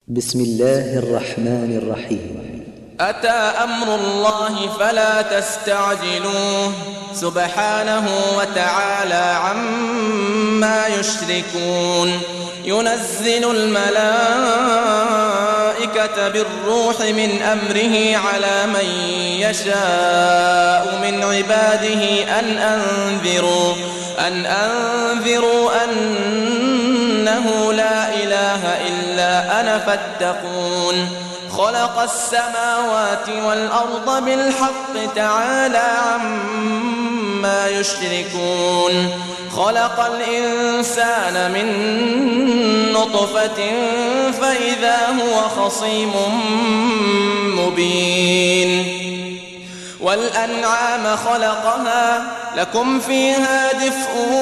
بسم الله الرحمن الرحيم. أتى أمر الله فلا تستعجلوه سبحانه وتعالى عما يشركون. ينزل الملائكة بالروح من أمره على من يشاء من عباده أن أنذروا أنه لا إله إلا أنا فاتقون. خلق السماوات والأرض بالحق تعالى عما يشركون. خلق الإنسان من نطفة فإذا هو خصيم مبين. والأنعام خلقها لكم فيها دفء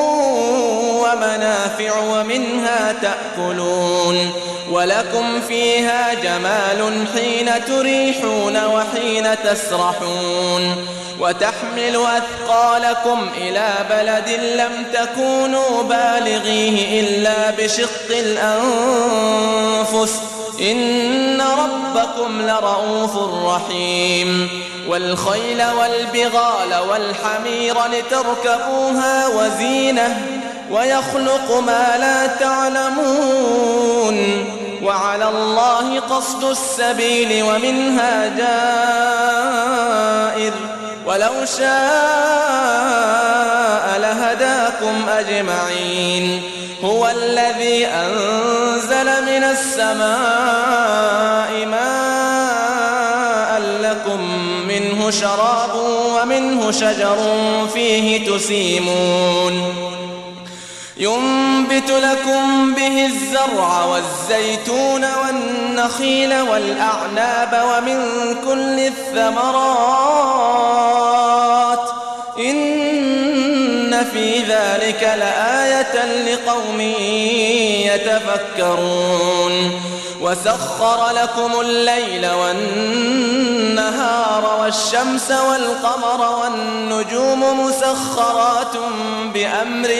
ومنافع ومنها تأكلون. ولكم فيها جمال حين تريحون وحين تسرحون. وتحمل أثقالكم إلى بلد لم تكونوا بالغيه إلا بشق الأنفس إن ربكم لرؤوف رحيم. والخيل والبغال والحمير لتركبوها وزينة ويخلق ما لا تعلمون. وعلى الله قصد السبيل ومنها جائر ولو شاء لهداكم أجمعين. هو الذي أنزل من السماء ماء لكم منه شراب ومنه شجر فيه تسيمون. ينبت لكم به الزرع والزيتون والنخيل والأعناب ومن كل الثمرات إن في ذلك لآية لقوم يتفكرون. وسخر لكم الليل والنهار والشمس والقمر والنجوم مسخرات بأمره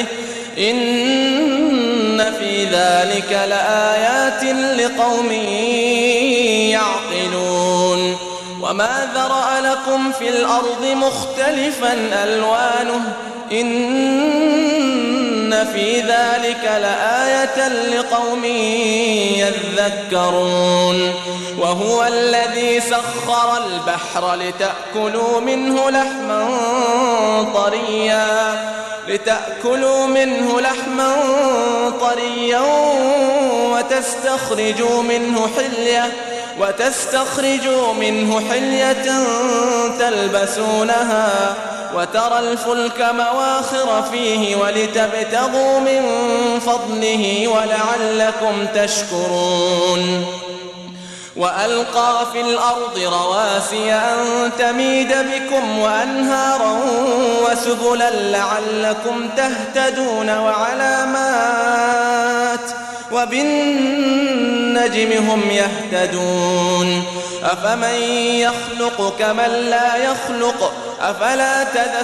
إن في ذلك لآيات لقوم يعقلون. وما ذرأ لكم في الأرض مختلفا ألوانه إن في ذلك لآية لقوم يذكرون. وهو الذي سخر البحر لتأكلوا منه لحما طريا وتستخرجوا منه حلية تلبسونها وترى الفلك مواخر فيه ولتبتغوا من فضله ولعلكم تشكرون. وألقى في الأرض رواسي أن تميد بكم وأنهارا وسبلا لعلكم تهتدون وعلامات وبالنجم هم يهتدون. أفمن يخلق كمن لا يخلق أفلا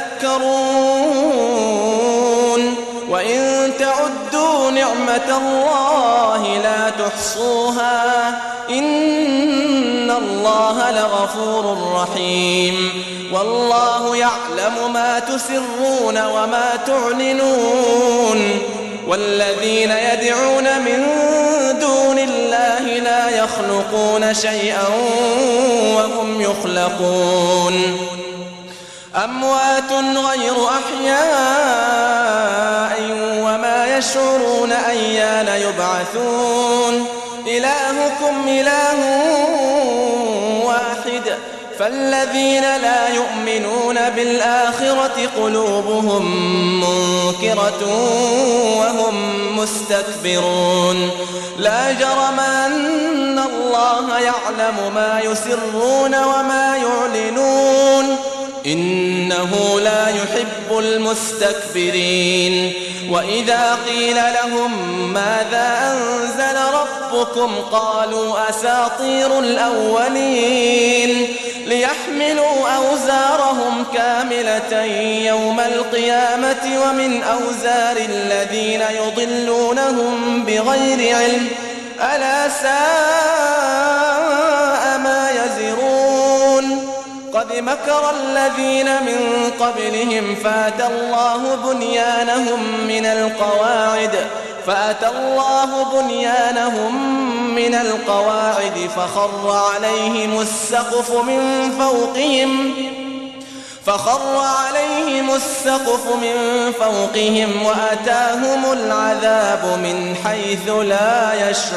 تذكرون. وإن تعدوا نعمة الله لا تحصوها إن الله لغفور رحيم. والله يعلم ما تسرون وما تعلنون. والذين يدعون من دون الله لا يخلقون شيئا وهم يخلقون. أموات غير أحياء وما يشعرون أيان يبعثون. إلهكم إله واحد فالذين لا يؤمنون بالآخرة قلوبهم منكرة وهم مستكبرون. لا جرم أن الله يعلم ما يسرون وما يعلنون إنه لا يحب المستكبرين. وإذا قيل لهم ماذا أنزل ربكم قالوا أساطير الأولين ليحملوا أوزارهم كاملة يوم القيامة ومن أوزار الذين يضلونهم بغير علم ألا ساء قد مكر الذين من قبلهم فأتى الله بنيانهم من القواعد فخر عليهم السقف من فوقهم وأتاهم العذاب من حيث لا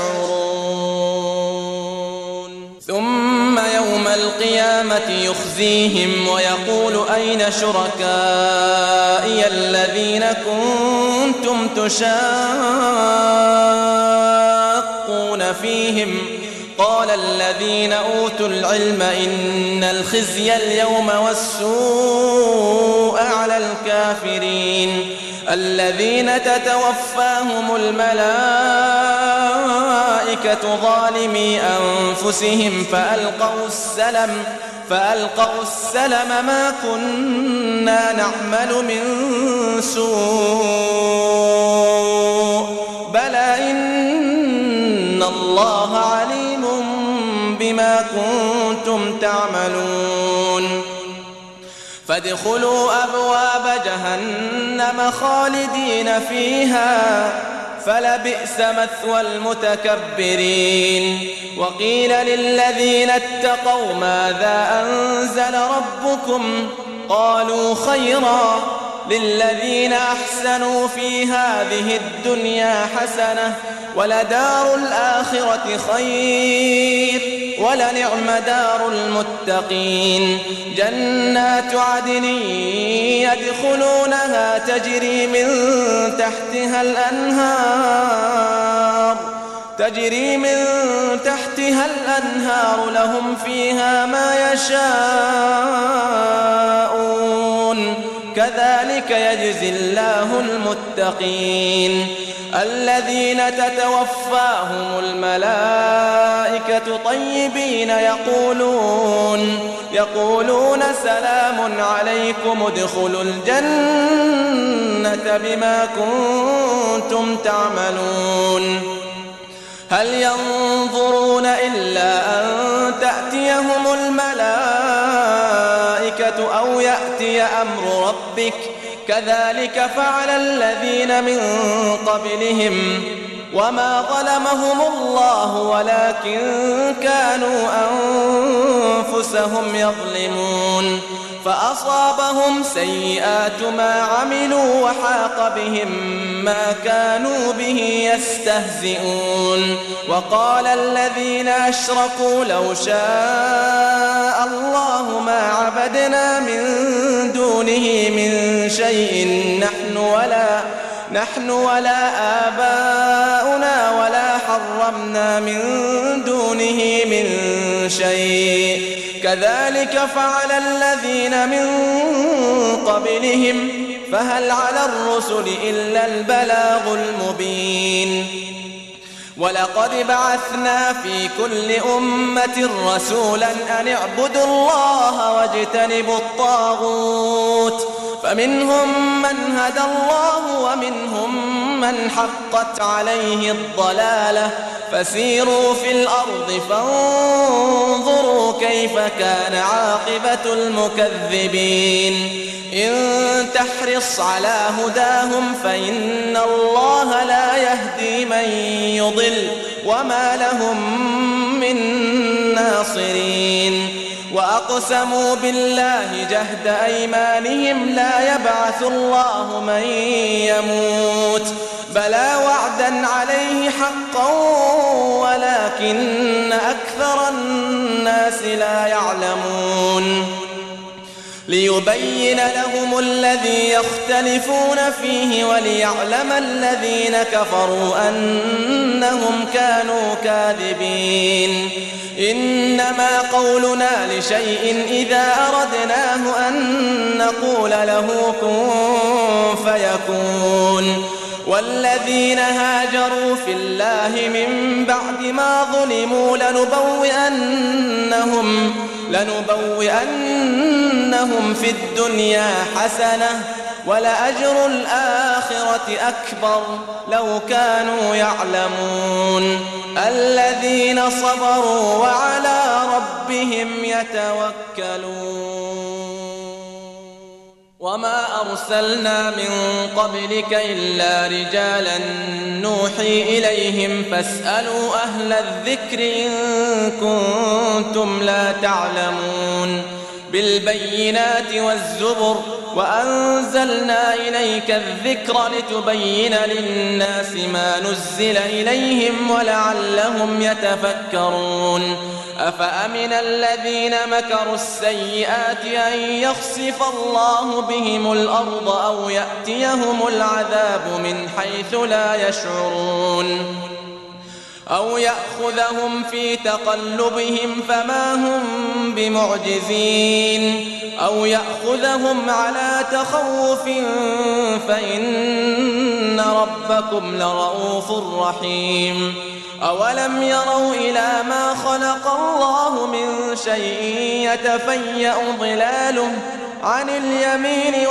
يشعرون ثم يوم القيامة يخزيهم ويقول أين شركائي الذين كنتم تشاقون فيهم قال الذين أوتوا العلم إن الخزي اليوم والسوء على الكافرين الذين تتوفاهم الملائكة ظالمي أنفسهم فألقوا السلم ما كنا نعمل من سوء بلى إن الله عليم بما كنتم تعملون فادخلوا أبواب جهنم خالدين فيها فلبئس مثوى المتكبرين وقيل للذين اتقوا ماذا أنزل ربكم قالوا خيرا للذين أحسنوا في هذه الدنيا حسنة ولدار الآخرة خير ولنعم دار المتقين جنات عدن يدخلونها تجري من تحتها الأنهار لهم فيها ما يشاءون كذلك يجزي الله المتقين الذين تتوفاهم الملائكة طيبين يقولون سلام عليكم ادخلوا الجنة بما كنتم تعملون هل ينظرون إلا أن تأتيهم الملائكة أو يأتي أمر ربك كذلك فعل الذين من قبلهم وما ظلمهم الله ولكن كانوا أنفسهم يظلمون فأصابهم سيئات ما عملوا وحاق بهم ما كانوا به يستهزئون وقال الذين أشركوا لو شاء الله ما عبدنا من دونه من شيء نحن ولا آباؤنا ولا حرمنا من دونه من شيء كذلك فعل الذين من قبلهم فهل على الرسل إلا البلاغ المبين ولقد بعثنا في كل أمة رسولا أن اعبدوا الله واجتنبوا الطاغوت فمنهم من هدى الله ومنهم من حقت عليه الضلالة فسيروا في الأرض فانظروا كيف كان عاقبة المكذبين إن تحرص على هداهم فإن الله لا يهدي من يضل وما لهم من ناصرين وأقسموا بالله جهد أيمانهم لا يبعث الله من يموت بلى وعدا عليه حقا ولكن أكثر الناس لا يعلمون ليبين لهم الذي يختلفون فيه وليعلم الذين كفروا أنهم كانوا كاذبين إنما قولنا لشيء إذا أردناه أن نقول له كن فيكون والذين هاجروا في الله من بعد ما ظلموا لنبوئنهم في الدنيا حسنة ولأجر الآخرة أكبر لو كانوا يعلمون الذين صبروا وعلى ربهم يتوكلون وما أرسلنا من قبلك إلا رجالا نوحي إليهم فاسألوا أهل الذكر إن كنتم لا تعلمون بالبينات والزبر وأنزلنا إليك الذكر لتبين للناس ما نزل إليهم ولعلهم يتفكرون أفأمن الذين مكروا السيئات أن يخسف الله بهم الأرض أو يأتيهم العذاب من حيث لا يشعرون أو يأخذهم في تقلبهم فما هم بمعجزين أو يأخذهم على تخوف فإن ربكم لرؤوف رحيم أولم يروا إلى ما خلق الله من شيء يتفيأ ظلاله عن اليمين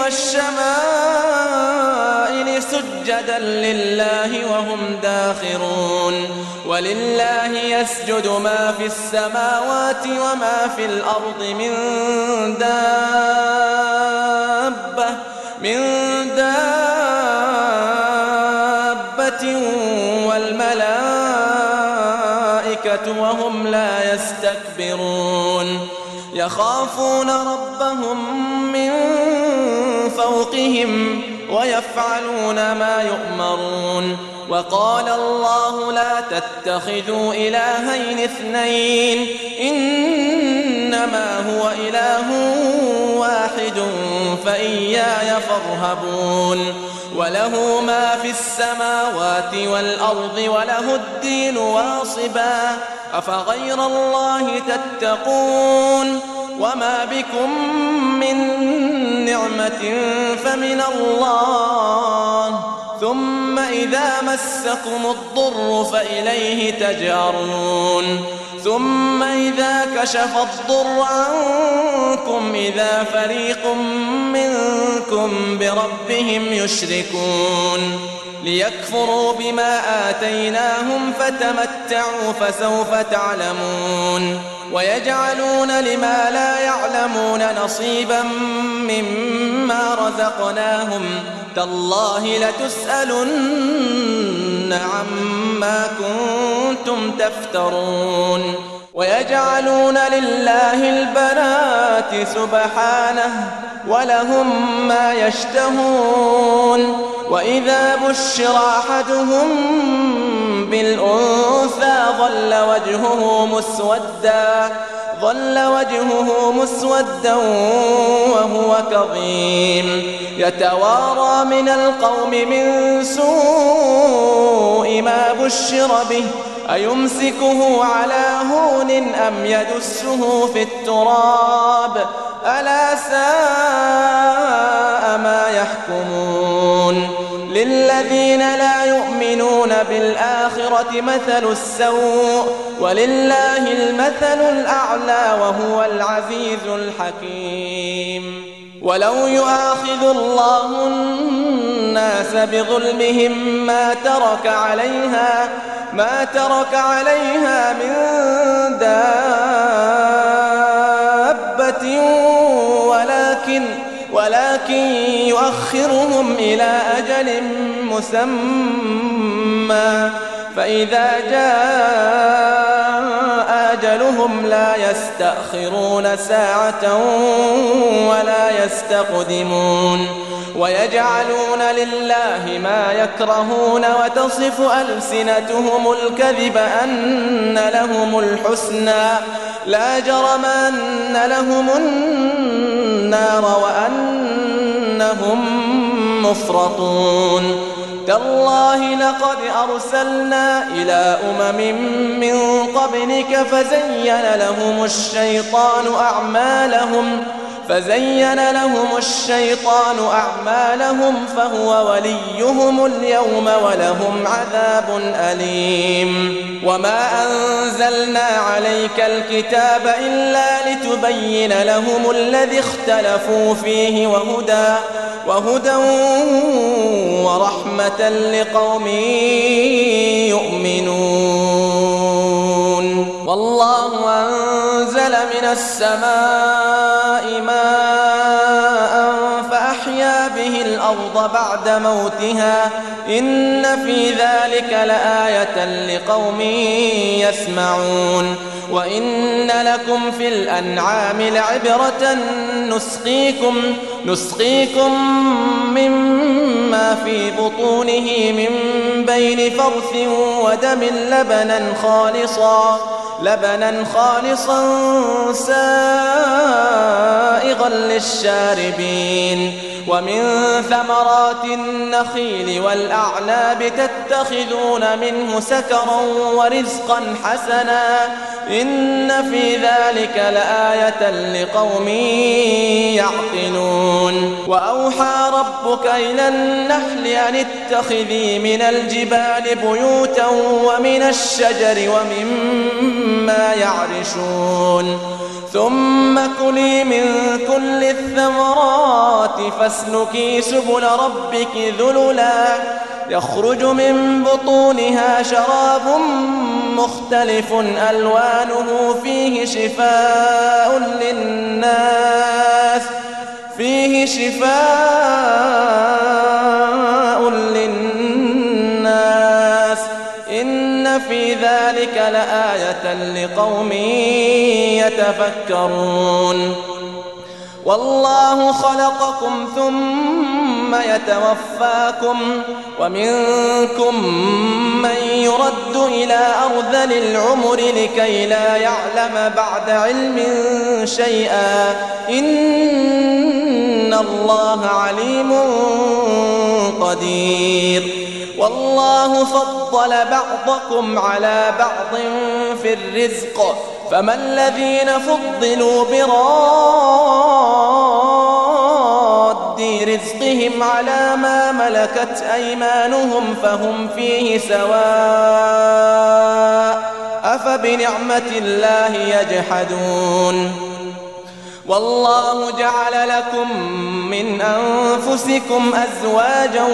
والشمائل سجدا لله وهم داخرون ولله يسجد ما في السماوات وما في الأرض من دابة والملائكة وهم لا يستكبرون يخافون ربهم من فوقهم ويفعلون ما يؤمرون وقال الله لا تتخذوا إلهين اثنين إنما هو إله واحد فإياي فارهبون وله ما في السماوات والأرض وله الدين واصبا أفغير الله تتقون وما بكم من نعمة فمن الله ثم إذا مسكم الضر فإليه تجارون ثم إذا كشف الضر عنكم إذا فريق منكم بربهم يشركون ليكفروا بما آتيناهم فتمتعوا فسوف تعلمون ويجعلون لما لا يعلمون نصيبا مما رزقناهم تالله لتسألن عما كنتم تفترون ويجعلون لله البنات سبحانه ولهم ما يشتهون وإذا بشر أحدهم بالأنثى ظل وجهه مسودا وهو كظيم يتوارى من القوم من سوء ما بشر به أيمسكه على هون أم يدسه في التراب ألا ساء ما يحكمون للذين لا يؤمنون بالآخرة مثل السوء ولله المثل الأعلى وهو العزيز الحكيم ولو يؤاخذ الله الناس بظلمهم ما ترك عليها من دابة ولكن يؤخرهم إلى أجل مسمى فإذا جاء أجلهم لا يستأخرون ساعة ولا يستقدمون ويجعلون لله ما يكرهون وتصف ألسنتهم الكذب أن لهم الحسنى لا جرم أن لهم النار وأنهم مفرطون تالله لقد أرسلنا إلى من قبلك فزين لهم الشيطان أعمالهم فهو وليهم اليوم ولهم عذاب أليم وما أنزلنا عليك الكتاب إلا لتبين لهم الذي اختلفوا فيه وهدى ورحمة لقوم يؤمنون. والله أنزل من السماء ماء فأحيا به الأرض بعد موتها إن في ذلك لآية لقوم يسمعون. وإن لكم في الأنعام لعبرة نسقيكم مما في بطونه من بين فرث ودم لبنا خالصا سائغا للشاربين. ومن ثمرات النخيل والأعناب تتخذون منه سكرا ورزقا حسنا إن في ذلك لآية لقوم يعقلون. وأوحى ربك إلى النحل أن اتخذي من الجبال بيوتا ومن الشجر ومما يعرشون ثم كلي من كل الثمرات فاسلكي سبل ربك ذللا يخرج من بطونها شراب مختلف ألوانه فيه شفاء للناس إن في ذلك لآية لقوم يتفكرون. والله خلقكم ثم يتوفاكم ومنكم من يرد إلى أرذل العمر لكي لا يعلم بعد علم شيئا إن الله عليم قدير. والله فضل بعضكم على بعض في الرزق فما الذين فضلوا براد رزقهم على ما ملكت أيمانهم فهم فيه سواء أفبنعمة الله يجحدون. والله جعل لكم من أنفسكم أزواجا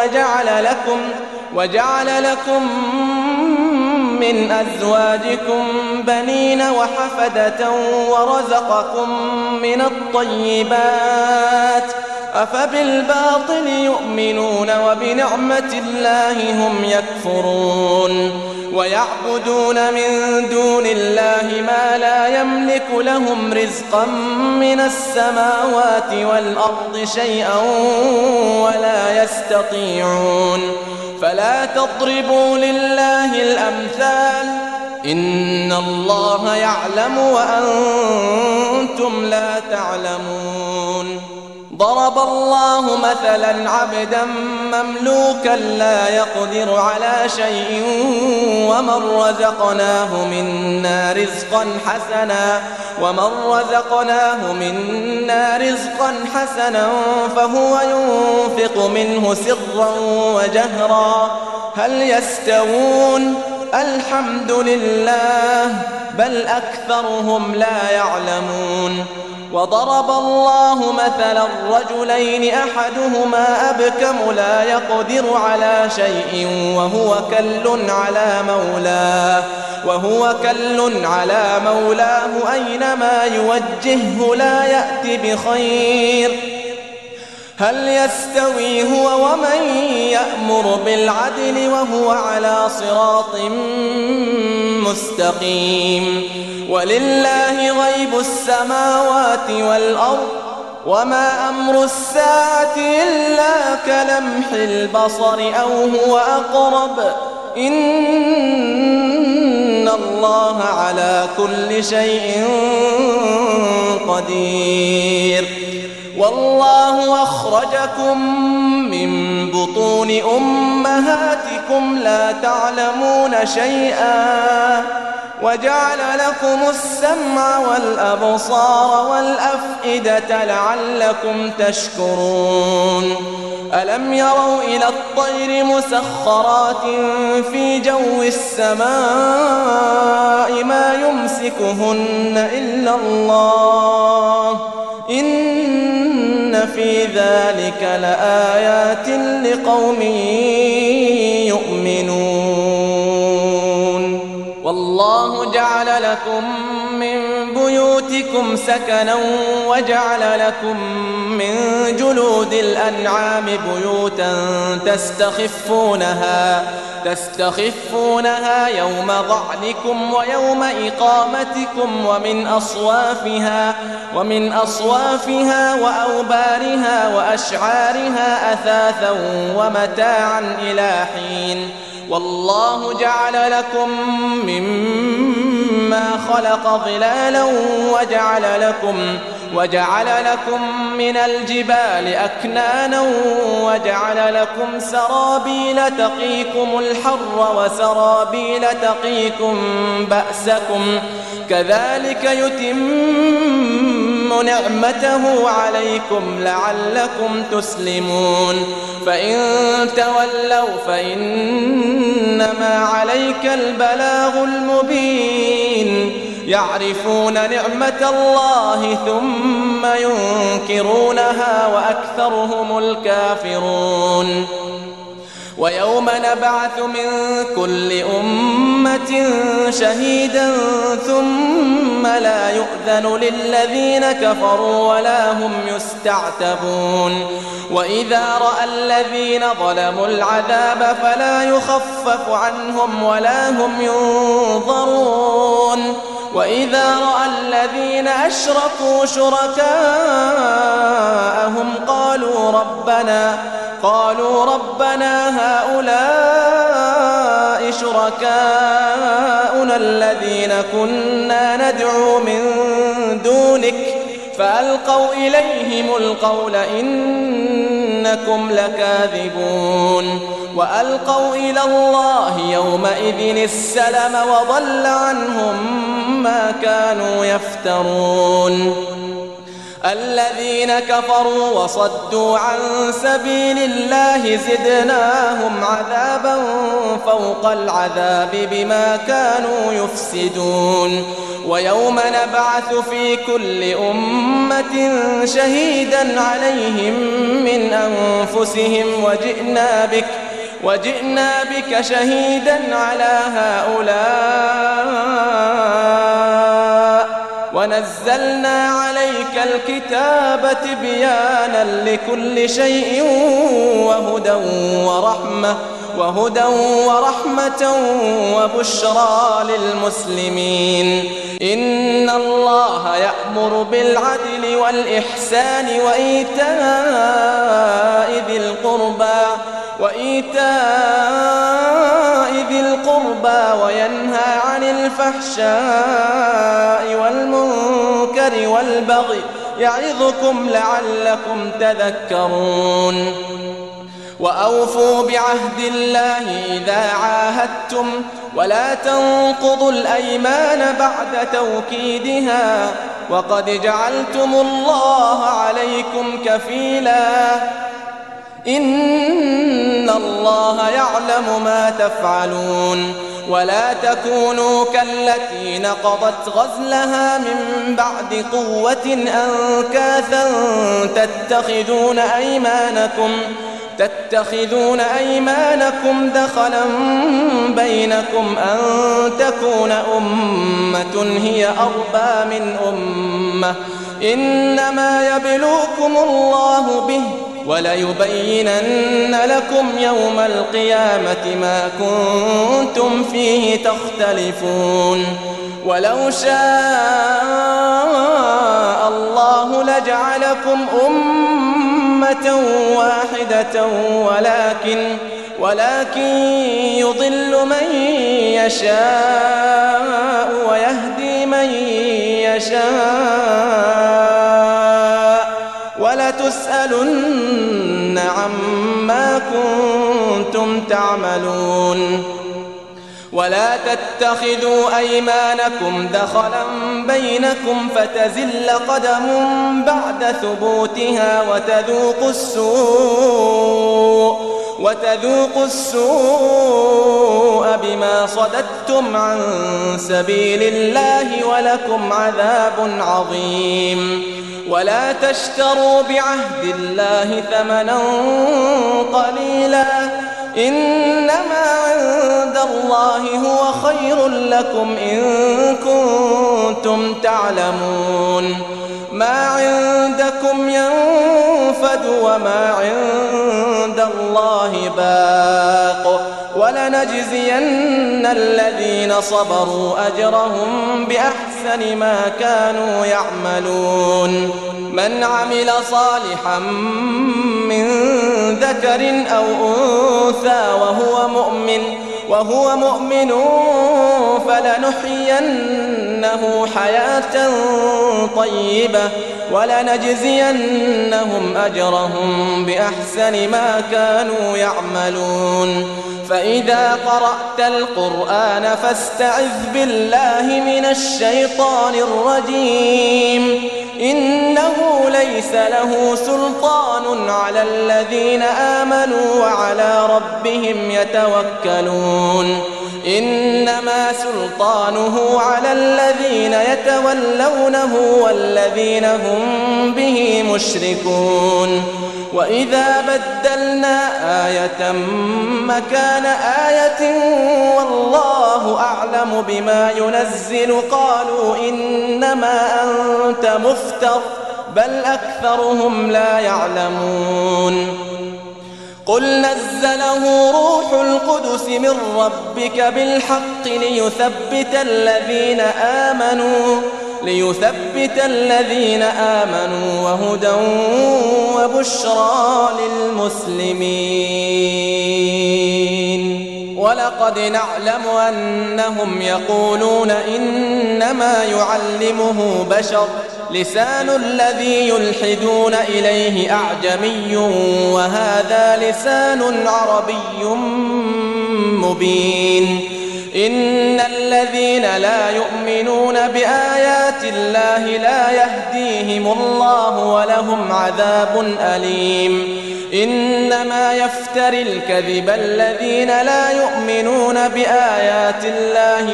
وجعل لكم من أزواجكم بنين وحفدة ورزقكم من الطيبات أفبالباطل يؤمنون وبنعمة الله هم يكفرون. ويعبدون من دون الله ما لا يملك لهم رزقا من السماوات والأرض شيئا ولا يستطيعون. فلا تضربوا لله الأمثال إن الله يعلم وأنتم لا تعلمون. ضرب الله مثلا عبدا مملوكا لا يقدر على شيء ومن رزقناه منا رزقا حسنا فهو ينفق منه سرا وجهرا هل يستوون الحمد لله بل أكثرهم لا يعلمون. وضرب الله مثلا رجلين أحدهما أبكم لا يقدر على شيء وهو كل على مولاه أينما يوجهه لا يأت بخير هل يستوي هو ومن يأمر بالعدل وهو على صراط مستقيم. ولله غيب السماوات والأرض وما أمر الساعة إلا كلمح البصر أو هو أقرب إن الله على كل شيء قدير. والله أخرجكم من بطون أمهاتكم لا تعلمون شيئا وجعل لكم السمع والأبصار والأفئدة لعلكم تشكرون. ألم يروا إلى الطير مسخرات في جو السماء ما يمسكهن إلا الله إن في ذلك لآيات لقوم يؤمنون. والله جعل لكم من بيوتكم سكنا وجعل لكم من جلود الأنعام بيوتا تستخفونها يوم ظعنكم ويوم إقامتكم ومن أصوافها وأوبارها وأشعارها أثاثا ومتاعا إلى حين. والله جعل لكم مما خلق ظلالا وجعل لكم من الجبال أكنانا وجعل لكم سرابيل تقيكم الحر وسرابيل تقيكم بأسكم كذلك يتم نعمته عليكم لعلكم تسلمون. فإن تولوا فإنما عليك البلاغ المبين. يعرفون نعمة الله ثم ينكرونها وأكثرهم الكافرون. ويوم نبعث من كل أمة شهيدا ثم لا يؤذن للذين كفروا ولا هم يستعتبون. وإذا رأى الذين ظلموا العذاب فلا يخفف عنهم ولا هم ينظرون. وإذا رأى الذين أشركوا شركاءهم قالوا ربنا هؤلاء شركاؤنا الذين كنا ندعو من دونك فألقوا إليهم القول إنكم لكاذبون. وألقوا إلى الله يومئذ السلم وضل عنهم ما كانوا يفترون. الذين كفروا وصدوا عن سبيل الله زدناهم عذابا فوق العذاب بما كانوا يفسدون. ويوم نبعث في كل أمة شهيدا عليهم من أنفسهم وجئنا بك شهيدا على هؤلاء ونزلنا عليك الكتاب تبيانا لكل شيء وهدى ورحمة وبشرى للمسلمين. إن الله يأمر بالعدل والإحسان وإيتاء ذي القربى وينهى عن الفحشاء والمنكر والبغي يعظكم لعلكم تذكرون. وأوفوا بعهد الله إذا عاهدتم ولا تنقضوا الأيمان بعد توكيدها وقد جعلتم الله عليكم كفيلا إن الله يعلم ما تفعلون. ولا تكونوا كالتي نقضت غزلها من بعد قوة أنكاثا تتخذون أيمانكم دخلا بينكم أن تكون أمة هي أربى من أمة إنما يبلوكم الله به وليبينن لكم يوم القيامة ما كنتم فيه تختلفون. ولو شاء الله لجعلكم أمة واحدة ولكن يضل من يشاء ويهدي من يشاء ولتسألن عما كنتم تعملون. ولا تتخذوا أيمانكم دخلا بينكم فتزل قدم بعد ثبوتها وتذوقوا السوء بما صددتم عن سبيل الله ولكم عذاب عظيم. ولا تشتروا بعهد الله ثمنا قليلا، إنما عند الله هو خير لكم إن كنتم تعلمون. ما عندكم ينفد وما عند الله باق، ولنجزين الذين صبروا أجرهم بأحسن ما كانوا يعملون. من عمل صالحا من ذكر أو أنثى وهو مؤمن فلنحيينه حياة طيبة ولنجزينهم أجرهم بأحسن ما كانوا يعملون. فإذا قرأت القرآن فاستعذ بالله من الشيطان الرجيم، إنه ليس له سلطان على الذين آمنوا وعلى ربهم يتوكلون، إنما سلطانه على الذين يتولونه والذين هم به مشركون. وإذا بدلنا آية مكان آية والله أعلم بما ينزل قالوا إنما أنت مفتر بل أكثرهم لا يعلمون. قل نزله روح القدس من ربك بالحق ليثبت الذين آمنوا وهدى وبشرى للمسلمين. ولقد نعلم أنهم يقولون إنما يعلمه بشر، لسان الذي يلحدون إليه أعجمي وهذا لسان عربي مبين. إن الذين لا يؤمنون بآيات الله لا يهديهم الله ولهم عذاب أليم. إنما يفتري الكذب الذين لا يؤمنون بآيات الله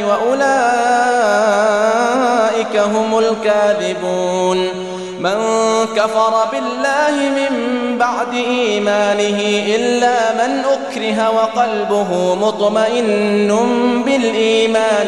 وأولئك هم الكاذبون. من كفر بالله من بعد إيمانه إلا من أكره وقلبه مطمئن بالإيمان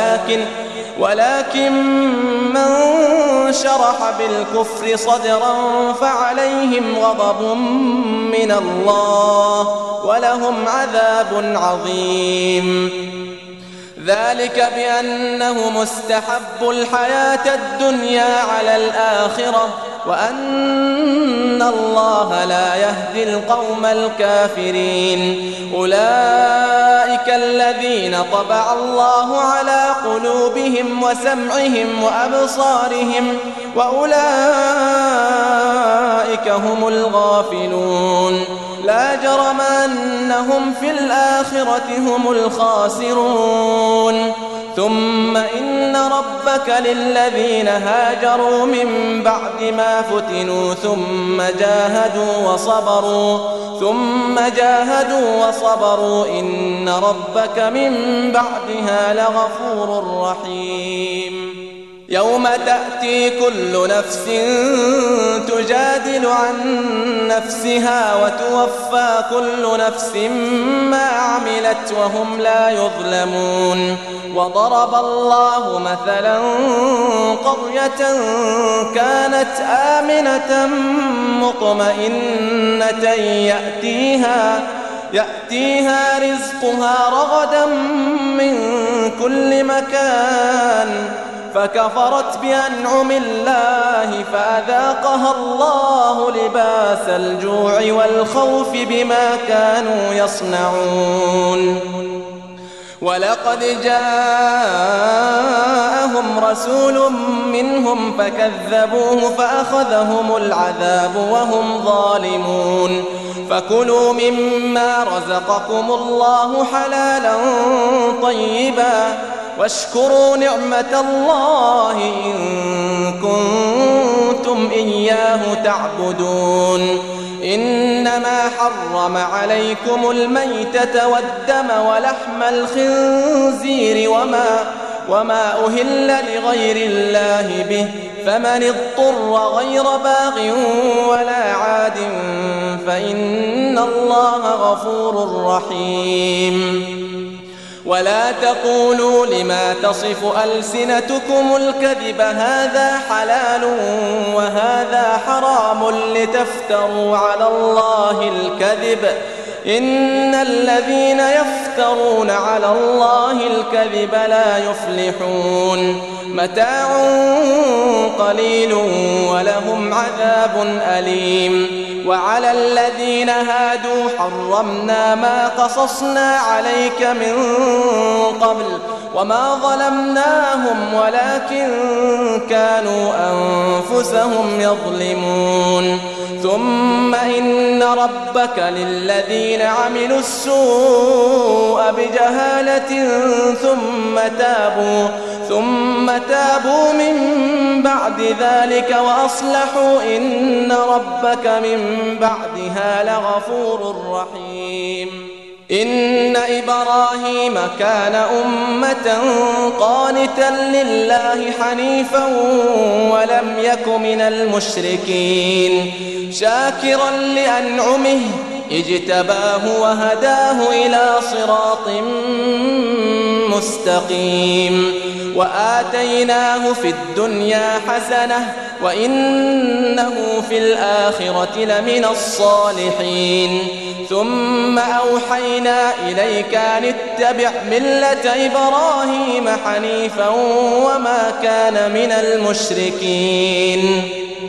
ولكن من شرح بالكفر صدرا فعليهم غضب من الله ولهم عذاب عظيم. ذلك بأنه مستحب الحياة الدنيا على الآخرة وأن الله لا يهدي القوم الكافرين. أولئك الذين طبع الله على قلوبهم وسمعهم وأبصارهم وأولئك هم الغافلون. لا جرم أنهم في الآخرة هم الخاسرون. ثم إن ربك للذين هاجروا من بعد ما فتنوا ثم جاهدوا وصبروا إن ربك من بعدها لغفور رحيم. يوم تأتي كل نفس تجادل عن نفسها وتوفى كل نفس ما عملت وهم لا يظلمون. وضرب الله مثلا قرية كانت آمنة مطمئنة يأتيها رزقها رغدا من كل مكان فكفرت بأنعم الله فأذاقها الله لباس الجوع والخوف بما كانوا يصنعون. ولقد جاءهم رسول منهم فكذبوه فأخذهم العذاب وهم ظالمون. فكلوا مما رزقكم الله حلالا طيبا واشكروا نعمة الله إن كنتم إياه تعبدون. إنما حرم عليكم الميتة والدم ولحم الخنزير وما أهل لغير الله به، فمن اضطر غير باغ ولا عاد فإن الله غفور رحيم. ولا تقولوا لما تصف ألسنتكم الكذب هذا حلال وهذا حرام لتفتروا على الله الكذب، إن الذين يفترون على الله الكذب لا يفلحون. متاع قليل ولهم عذاب أليم. وعلى الذين هادوا حرمنا ما قصصنا عليك من قبل وما ظلمناهم ولكن كانوا أنفسهم يظلمون. ثم إن ربك للذين عملوا السوء بجهالة ثم تابوا من بعد ذلك وأصلحوا إن ربك من بعدها لغفور رحيم. إن إبراهيم كان أمة قانتا لله حنيفا ولم يك من المشركين، شاكرا لأنعمه اجتباه وهداه إلى صراط مستقيم. وآتيناه في الدنيا حسنة وإنه في الآخرة لمن الصالحين. ثم أوحينا إليك أن اتبع ملة إبراهيم حنيفا وما كان من المشركين.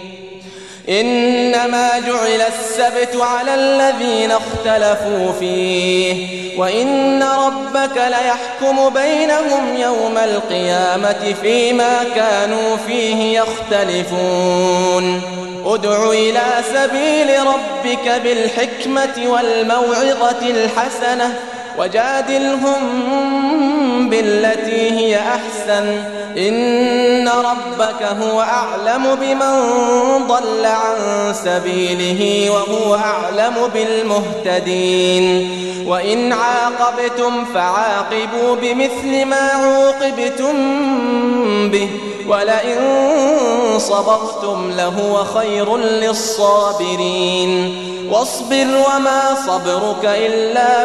إنما جعل السبت على الذين اختلفوا فيه وإن ربك ليحكم بينهم يوم القيامة فيما كانوا فيه يختلفون. ادع إلى سبيل ربك بالحكمة والموعظة الحسنة وجادلهم بالتي هي أحسن، إن ربك هو أعلم بمن ضل عن سبيله وهو أعلم بالمهتدين. وإن عاقبتم فعاقبوا بمثل ما عوقبتم به ولئن صبرتم لهو خير للصابرين. واصبر وما صبرك إلا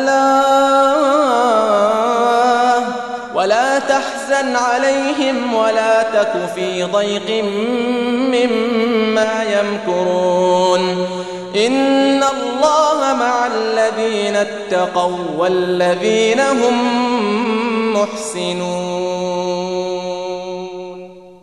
بالله ولا تحزن عليهم ولا تك في ضيق مما يمكرون. إن الله مع الذين اتقوا والذين هم محسنون.